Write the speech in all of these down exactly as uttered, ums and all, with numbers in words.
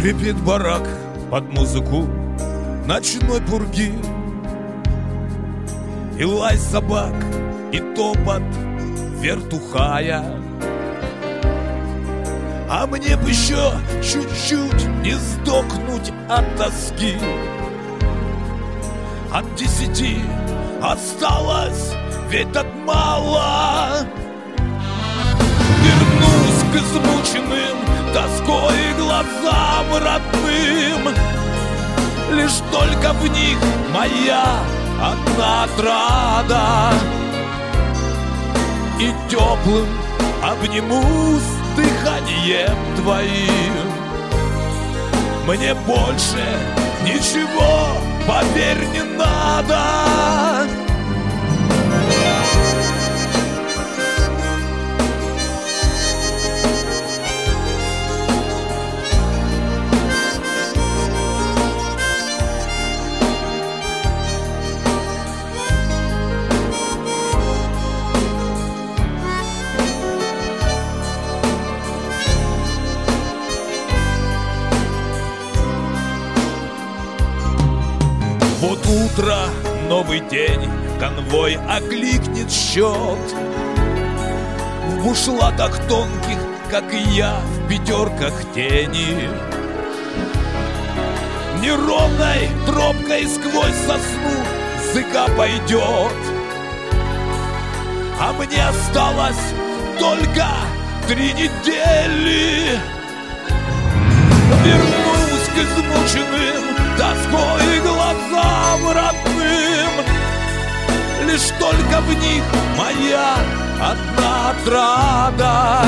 Скрипит барак под музыку ночной пурги, и лай собак, и топот вертухая. А мне б еще чуть-чуть не сдохнуть от тоски. От десяти осталось ведь так мало. Вернусь к измученным тоской и глазам родным. Лишь только в них моя одна отрада. И теплым обнимусь дыханием твоим. Мне больше ничего, поверь, не надо. Вот утро, новый день, конвой окликнет счет. В бушлатах тонких, как и я, в пятерках тени. Неровной тропкой сквозь сосну зыка пойдет. А мне осталось только три недели. Вернусь к измученным тоской и глазам родным. Лишь только в них моя одна отрада.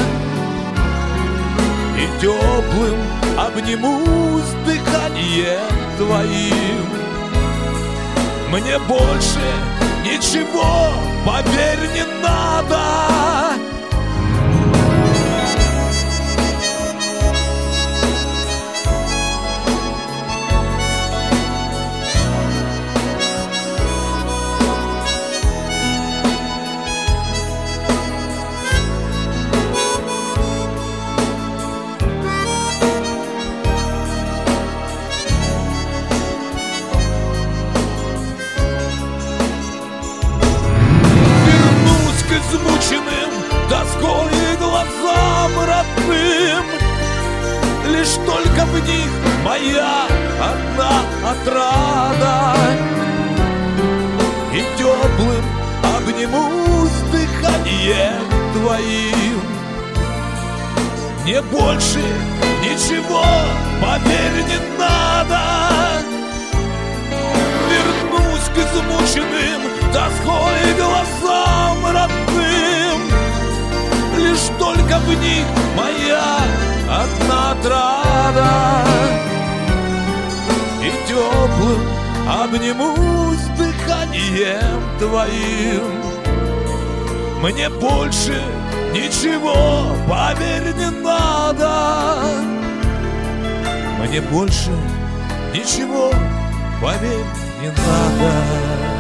И теплым обнимусь дыханием твоим. Мне больше ничего, поверь, не надо. Измученным тоской и глазам родным. Лишь только в них моя одна отрада. И теплым обнимусь дыханием твоим. Мне больше ничего, поверь, не надо. Вернусь к измученным тоской и глазам родным. Лишь только в них моя одна отрада. И теплым обнимусь дыханием твоим. Мне больше ничего, поверь, не надо. Мне больше ничего, поверь, не надо.